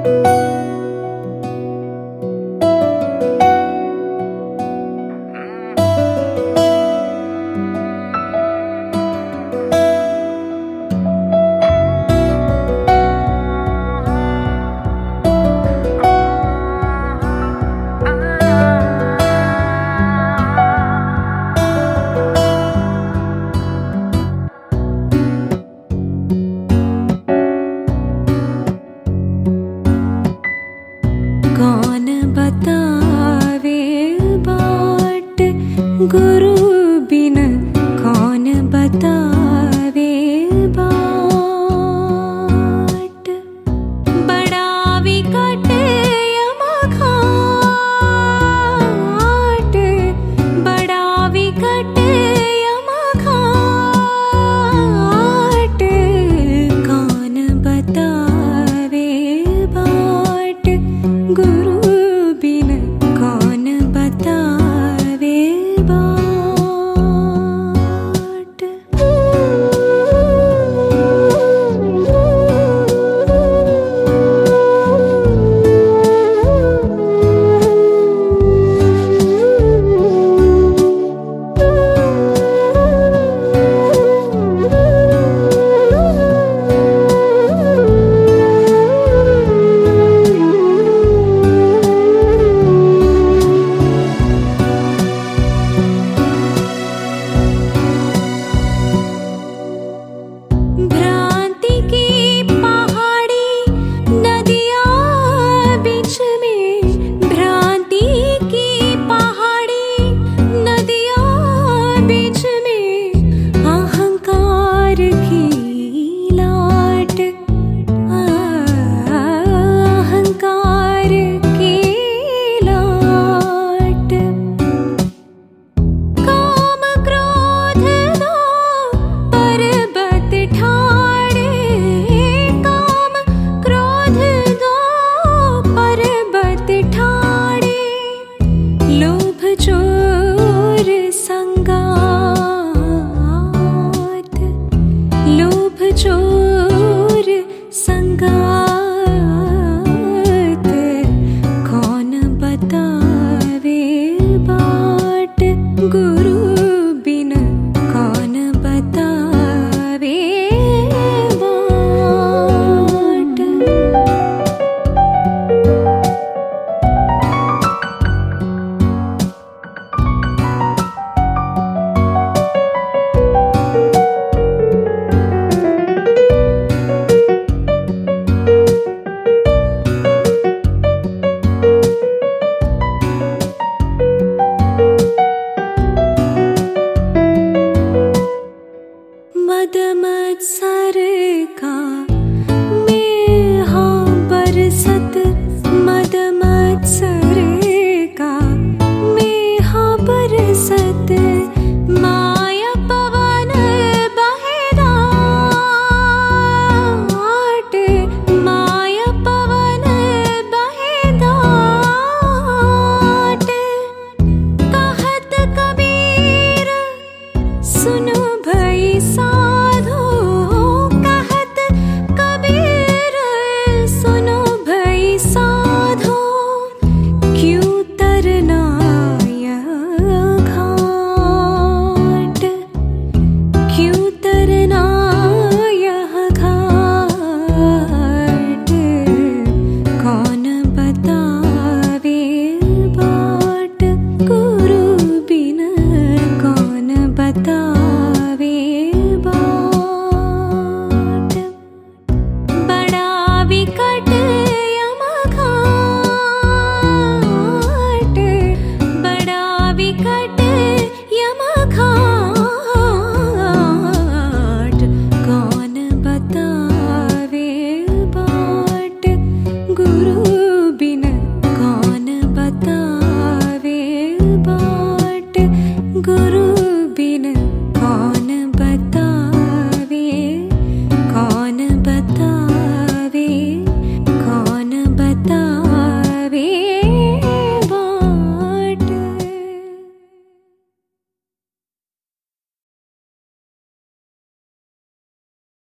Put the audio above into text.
कौन बतावे बाट गुरु बिन कौन बतावे बाट बड़ा विकट यमघाट बड़ा विकट यमघाट कौन बतावे बाट गुरु बिन कौन बतावे बाट। भ्रांति की पहाड़ी नदियाँ बीच में भ्रांति की पहाड़ी नदियाँ बीच में अहंकार की लाट अहंकार की लाट काम क्रोध दो पर्वत ठाड़े काम क्रोध दो पर्वत ठाड़े लोभ चोर संगात लोभ चोर संगात कौन बतावे बाट गुरु बिन कौन बतावे बाट। मद मत्सर का मेहा बरसत मद मत्सर का मेहा बरसत माया पवन बहेदाट माया पवन बहेदाट कहत कबीर सुनो भई साधो कहत कबीर सुनो भई साधो क्यों तरना यह घाट क्यों तरना यह घाट कौन बतावे बाट गुरु बिन कौन बतावे बाट बड़ा विकट